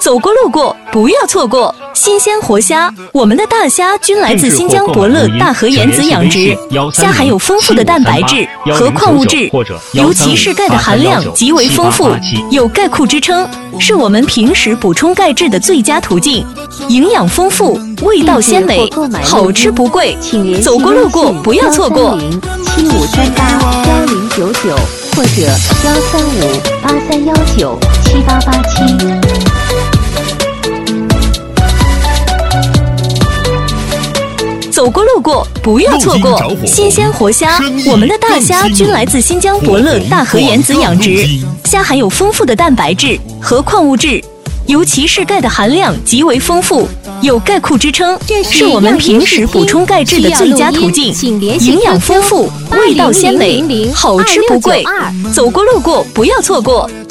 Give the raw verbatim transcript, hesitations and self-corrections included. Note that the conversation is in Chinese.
走过路过不要错过，新鲜活虾，我们的大虾均来自新疆伯乐大和盐子养殖，虾含有丰富的蛋白质和矿物质，尤其是钙的含量极为丰富，有钙库之称，是我们平时补充钙质的最佳途径，营养丰富，味道鲜美，好吃不贵，走过路过不要错过。 七五三八幺零九九或者幺三五八三幺九七八八七。 走过路过不要错过，新鲜活虾，我们的大虾均来自新疆伯乐大和盐子养殖，虾含有丰富的蛋白质和矿物质，尤其是钙的含量极为丰富，有钙库之称，是我们平时补充钙质的最佳途径，营养丰富，味道鲜美，好吃不贵，走过路过不要错过。